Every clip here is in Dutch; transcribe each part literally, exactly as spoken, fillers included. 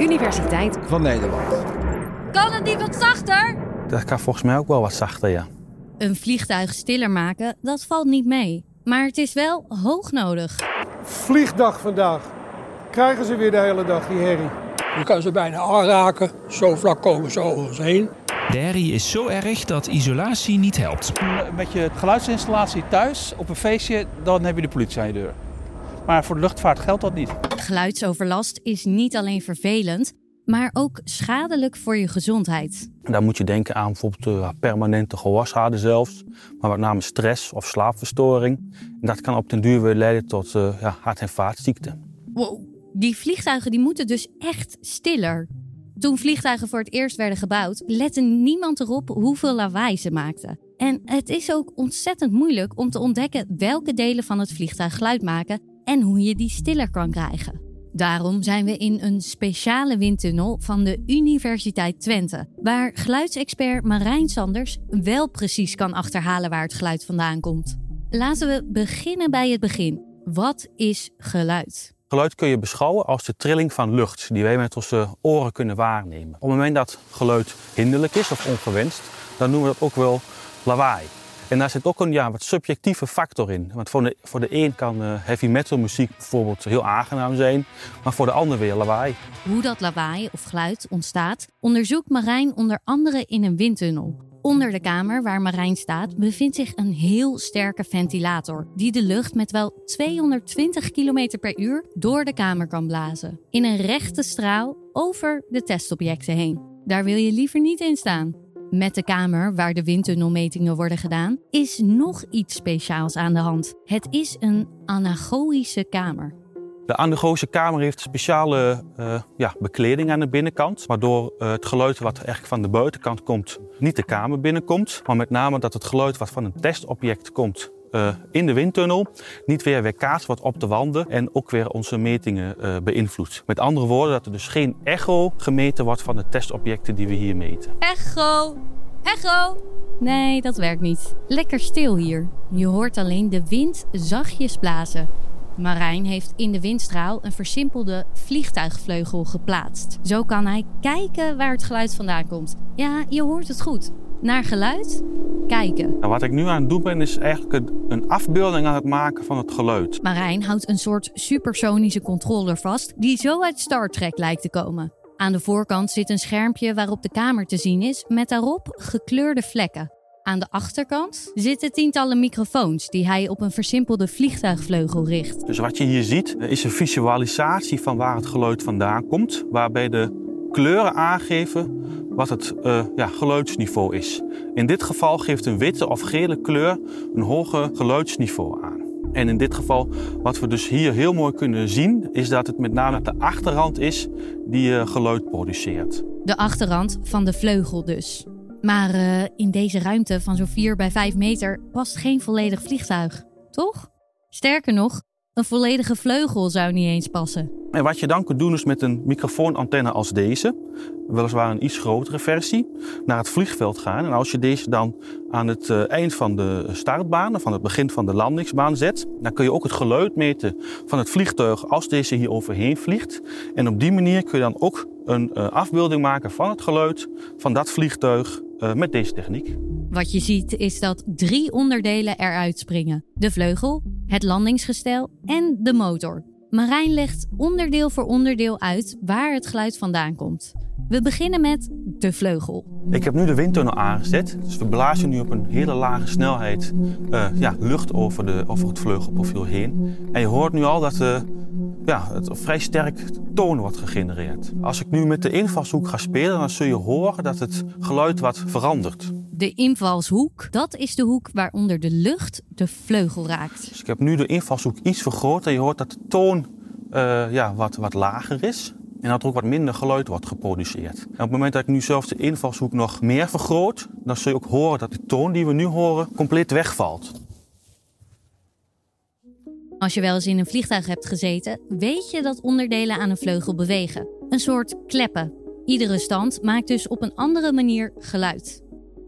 Universiteit van Nederland. Kan het niet wat zachter? Dat kan volgens mij ook wel wat zachter, ja. Een vliegtuig stiller maken, dat valt niet mee. Maar het is wel hoog nodig. Vliegdag vandaag. Krijgen ze weer de hele dag die herrie. Je kan ze bijna aanraken, zo vlak komen ze over ons heen. De herrie is zo erg dat isolatie niet helpt. Met je geluidsinstallatie thuis op een feestje, dan heb je de politie aan je deur. Maar voor de luchtvaart geldt dat niet. Geluidsoverlast is niet alleen vervelend, maar ook schadelijk voor je gezondheid. Dan moet je denken aan bijvoorbeeld uh, permanente gehoorschade zelfs. Maar met name stress of slaapverstoring. En dat kan op den duur weer leiden tot uh, ja, hart- en vaatziekten. Wow, die vliegtuigen die moeten dus echt stiller. Toen vliegtuigen voor het eerst werden gebouwd, lette niemand erop hoeveel lawaai ze maakten. En het is ook ontzettend moeilijk om te ontdekken welke delen van het vliegtuig geluid maken en hoe je die stiller kan krijgen. Daarom zijn we in een speciale windtunnel van de Universiteit Twente, waar geluidsexpert Marijn Sanders wel precies kan achterhalen waar het geluid vandaan komt. Laten we beginnen bij het begin. Wat is geluid? Geluid kun je beschouwen als de trilling van lucht die wij met onze oren kunnen waarnemen. Op het moment dat geluid hinderlijk is of ongewenst, dan noemen we dat ook wel lawaai. En daar zit ook een ja, wat subjectieve factor in. Want voor de, voor de een kan uh, heavy metal muziek bijvoorbeeld heel aangenaam zijn, maar voor de ander weer lawaai. Hoe dat lawaai of geluid ontstaat, onderzoekt Marijn onder andere in een windtunnel. Onder de kamer waar Marijn staat bevindt zich een heel sterke ventilator die de lucht met wel tweehonderdtwintig kilometer per uur door de kamer kan blazen. In een rechte straal over de testobjecten heen. Daar wil je liever niet in staan. Met de kamer waar de windtunnelmetingen worden gedaan is nog iets speciaals aan de hand. Het is een anechoïsche kamer. De anechoïsche kamer heeft speciale uh, ja, bekleding aan de binnenkant, waardoor uh, het geluid wat eigenlijk van de buitenkant komt niet de kamer binnenkomt, maar met name dat het geluid wat van een testobject komt uh, in de windtunnel niet weer weerkaatst wordt op de wanden en ook weer onze metingen uh, beïnvloedt. Met andere woorden, dat er dus geen echo gemeten wordt van de testobjecten die we hier meten. Echo! Echo! Nee, dat werkt niet. Lekker stil hier. Je hoort alleen de wind zachtjes blazen. Marijn heeft in de windstraal een versimpelde vliegtuigvleugel geplaatst. Zo kan hij kijken waar het geluid vandaan komt. Ja, je hoort het goed. Naar geluid, kijken. Nou, wat ik nu aan het doen ben, is eigenlijk een afbeelding aan het maken van het geluid. Marijn houdt een soort supersonische controller vast die zo uit Star Trek lijkt te komen. Aan de voorkant zit een schermpje waarop de kamer te zien is met daarop gekleurde vlekken. Aan de achterkant zitten tientallen microfoons die hij op een versimpelde vliegtuigvleugel richt. Dus wat je hier ziet is een visualisatie van waar het geluid vandaan komt, waarbij de kleuren aangeven wat het uh, ja, geluidsniveau is. In dit geval geeft een witte of gele kleur een hoger geluidsniveau aan. En in dit geval, wat we dus hier heel mooi kunnen zien, is dat het met name de achterrand is die uh, geluid produceert. De achterrand van de vleugel dus. Maar uh, in deze ruimte van zo'n vier bij vijf meter past geen volledig vliegtuig, toch? Sterker nog, een volledige vleugel zou niet eens passen. En wat je dan kunt doen is met een microfoonantenne als deze, weliswaar een iets grotere versie, naar het vliegveld gaan. En als je deze dan aan het uh, eind van de startbaan, of aan het begin van de landingsbaan zet, dan kun je ook het geluid meten van het vliegtuig als deze hier overheen vliegt. En op die manier kun je dan ook een uh, afbeelding maken van het geluid van dat vliegtuig uh, met deze techniek. Wat je ziet is dat drie onderdelen eruit springen. De vleugel, het landingsgestel en de motor. Marijn legt onderdeel voor onderdeel uit waar het geluid vandaan komt. We beginnen met de vleugel. Ik heb nu de windtunnel aangezet. Dus we blazen nu op een hele lage snelheid uh, ja, lucht over, de, over het vleugelprofiel heen. En je hoort nu al dat uh, ja, het vrij sterk toon wordt gegenereerd. Als ik nu met de invalshoek ga spelen, dan zul je horen dat het geluid wat verandert. De invalshoek, dat is de hoek waaronder de lucht de vleugel raakt. Dus ik heb nu de invalshoek iets vergroot en je hoort dat de toon uh, ja, wat, wat lager is. En dat er ook wat minder geluid wordt geproduceerd. En op het moment dat ik nu zelfs de invalshoek nog meer vergroot, dan zul je ook horen dat de toon die we nu horen compleet wegvalt. Als je wel eens in een vliegtuig hebt gezeten, weet je dat onderdelen aan een vleugel bewegen. Een soort kleppen. Iedere stand maakt dus op een andere manier geluid.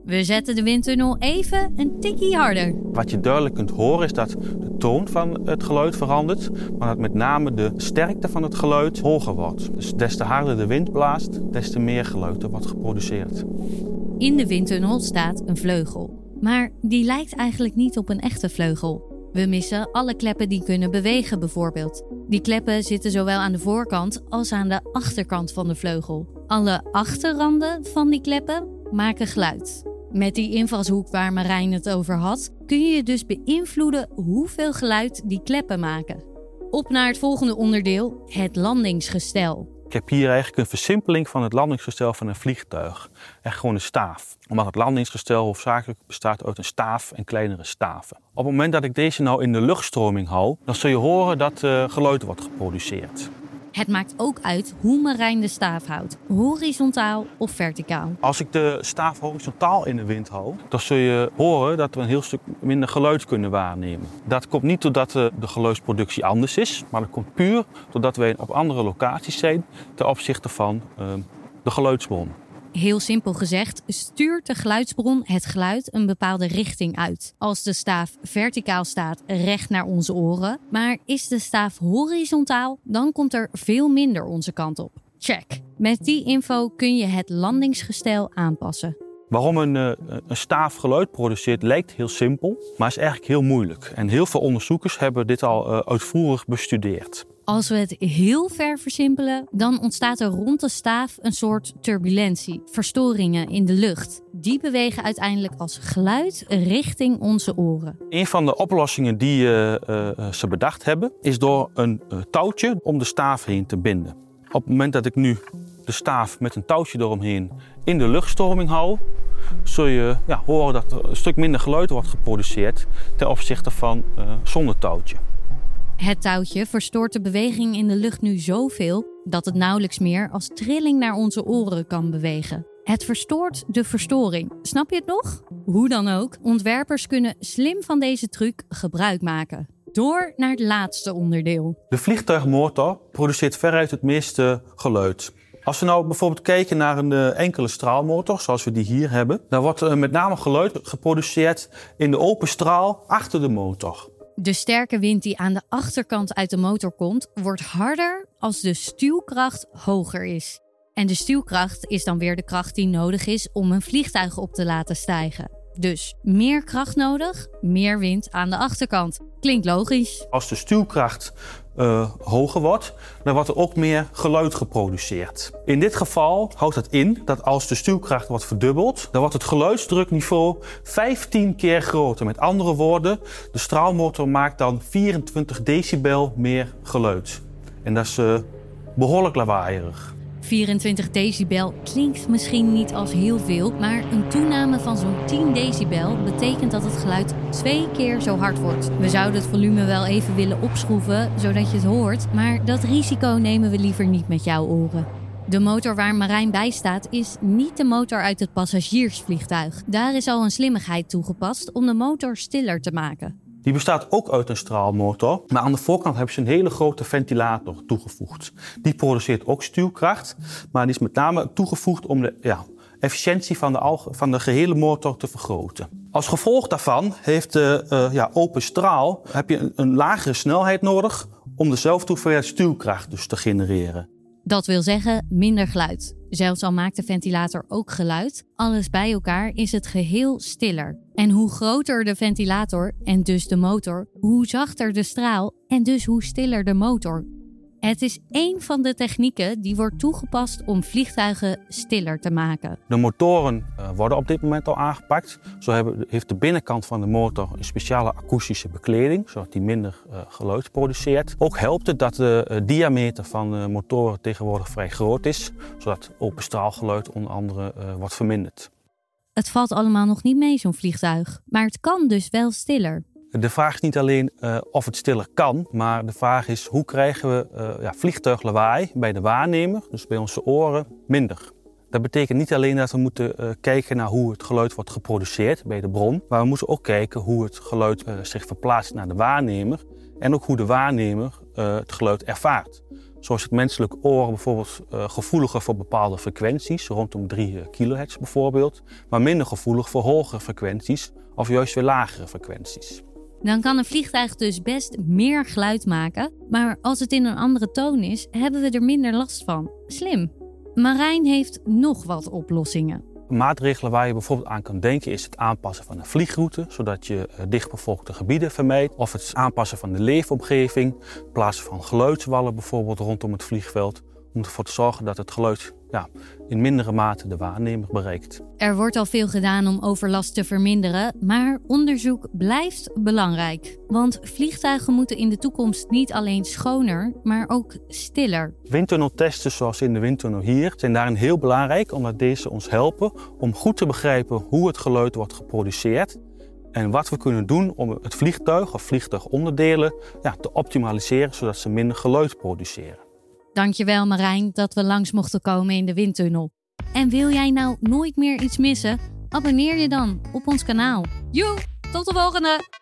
We zetten de windtunnel even een tikkie harder. Wat je duidelijk kunt horen is dat de toon van het geluid verandert, maar dat met name de sterkte van het geluid hoger wordt. Dus des te harder de wind blaast, des te meer geluid er wordt geproduceerd. In de windtunnel staat een vleugel. Maar die lijkt eigenlijk niet op een echte vleugel. We missen alle kleppen die kunnen bewegen bijvoorbeeld. Die kleppen zitten zowel aan de voorkant als aan de achterkant van de vleugel. Alle achterranden van die kleppen maken geluid. Met die invalshoek waar Marijn het over had, kun je dus beïnvloeden hoeveel geluid die kleppen maken. Op naar het volgende onderdeel, het landingsgestel. Ik heb hier eigenlijk een versimpeling van het landingsgestel van een vliegtuig. Echt gewoon een staaf. Omdat het landingsgestel hoofdzakelijk bestaat uit een staaf en kleinere staven. Op het moment dat ik deze nou in de luchtstroming hou, dan zul je horen dat uh, geluid wordt geproduceerd. Het maakt ook uit hoe Marijn de staaf houdt. Horizontaal of verticaal. Als ik de staaf horizontaal in de wind hou, dan zul je horen dat we een heel stuk minder geluid kunnen waarnemen. Dat komt niet doordat de geluidsproductie anders is, maar dat komt puur doordat wij op andere locaties zijn ten opzichte van uh, de geluidsbron. Heel simpel gezegd, stuurt de geluidsbron het geluid een bepaalde richting uit. Als de staaf verticaal staat, recht naar onze oren. Maar is de staaf horizontaal, dan komt er veel minder onze kant op. Check. Met die info kun je het landingsgestel aanpassen. Waarom een, een staaf geluid produceert lijkt heel simpel, maar is eigenlijk heel moeilijk. En heel veel onderzoekers hebben dit al uh, uitvoerig bestudeerd. Als we het heel ver versimpelen, dan ontstaat er rond de staaf een soort turbulentie, verstoringen in de lucht. Die bewegen uiteindelijk als geluid richting onze oren. Een van de oplossingen die uh, uh, ze bedacht hebben, is door een uh, touwtje om de staaf heen te binden. Op het moment dat ik nu de staaf met een touwtje eromheen in de luchtstroming hou, zul je ja, horen dat er een stuk minder geluid wordt geproduceerd ten opzichte van uh, zonder touwtje. Het touwtje verstoort de beweging in de lucht nu zoveel dat het nauwelijks meer als trilling naar onze oren kan bewegen. Het verstoort de verstoring. Snap je het nog? Hoe dan ook, ontwerpers kunnen slim van deze truc gebruik maken. Door naar het laatste onderdeel. De vliegtuigmotor produceert veruit het meeste geluid. Als we nou bijvoorbeeld kijken naar een uh, enkele straalmotor, zoals we die hier hebben, dan wordt uh, met name geluid geproduceerd in de open straal achter de motor. De sterke wind die aan de achterkant uit de motor komt, wordt harder als de stuwkracht hoger is. En de stuwkracht is dan weer de kracht die nodig is om een vliegtuig op te laten stijgen. Dus meer kracht nodig, meer wind aan de achterkant. Klinkt logisch. Als de stuwkracht uh, hoger wordt, dan wordt er ook meer geluid geproduceerd. In dit geval houdt het in dat als de stuwkracht wordt verdubbeld, dan wordt het geluidsdrukniveau vijftien keer groter. Met andere woorden, de straalmotor maakt dan vierentwintig decibel meer geluid. En dat is uh, behoorlijk lawaaierig. vierentwintig decibel klinkt misschien niet als heel veel, maar een toename van zo'n tien decibel betekent dat het geluid twee keer zo hard wordt. We zouden het volume wel even willen opschroeven, zodat je het hoort, maar dat risico nemen we liever niet met jouw oren. De motor waar Marijn bij staat is niet de motor uit het passagiersvliegtuig. Daar is al een slimmigheid toegepast om de motor stiller te maken. Die bestaat ook uit een straalmotor, maar aan de voorkant hebben ze een hele grote ventilator toegevoegd. Die produceert ook stuwkracht, maar die is met name toegevoegd om de ja, efficiëntie van de, alge- van de gehele motor te vergroten. Als gevolg daarvan heeft de uh, ja, open straal heb je een, een lagere snelheid nodig om dezelfde hoeveelheid stuwkracht dus te genereren. Dat wil zeggen minder geluid. Zelfs al maakt de ventilator ook geluid, alles bij elkaar is het geheel stiller. En hoe groter de ventilator en dus de motor, hoe zachter de straal en dus hoe stiller de motor. Het is één van de technieken die wordt toegepast om vliegtuigen stiller te maken. De motoren uh, worden op dit moment al aangepakt. Zo hebben, heeft de binnenkant van de motor een speciale akoestische bekleding, zodat die minder uh, geluid produceert. Ook helpt het dat de uh, diameter van de motoren tegenwoordig vrij groot is, zodat open straalgeluid onder andere uh, wordt verminderd. Het valt allemaal nog niet mee, zo'n vliegtuig. Maar het kan dus wel stiller. De vraag is niet alleen uh, of het stiller kan, maar de vraag is hoe krijgen we uh, ja, vliegtuiglawaai bij de waarnemer, dus bij onze oren, minder. Dat betekent niet alleen dat we moeten uh, kijken naar hoe het geluid wordt geproduceerd bij de bron, maar we moeten ook kijken hoe het geluid uh, zich verplaatst naar de waarnemer en ook hoe de waarnemer uh, het geluid ervaart. Zo is het menselijk oor bijvoorbeeld uh, gevoeliger voor bepaalde frequenties, rondom drie kilohertz bijvoorbeeld, maar minder gevoelig voor hogere frequenties of juist weer lagere frequenties. Dan kan een vliegtuig dus best meer geluid maken, maar als het in een andere toon is, hebben we er minder last van. Slim. Marijn heeft nog wat oplossingen. Maatregelen waar je bijvoorbeeld aan kan denken is het aanpassen van de vliegroute, zodat je dichtbevolkte gebieden vermijdt. Of het aanpassen van de leefomgeving, plaatsen van geluidswallen bijvoorbeeld rondom het vliegveld. Om ervoor te zorgen dat het geluid ja, in mindere mate de waarnemer bereikt. Er wordt al veel gedaan om overlast te verminderen, maar onderzoek blijft belangrijk. Want vliegtuigen moeten in de toekomst niet alleen schoner, maar ook stiller. Windtunneltesten zoals in de windtunnel hier zijn daarin heel belangrijk, omdat deze ons helpen om goed te begrijpen hoe het geluid wordt geproduceerd. En wat we kunnen doen om het vliegtuig of vliegtuigonderdelen ja, te optimaliseren, zodat ze minder geluid produceren. Dankjewel Marijn dat we langs mochten komen in de windtunnel. En wil jij nou nooit meer iets missen? Abonneer je dan op ons kanaal. Joe, tot de volgende!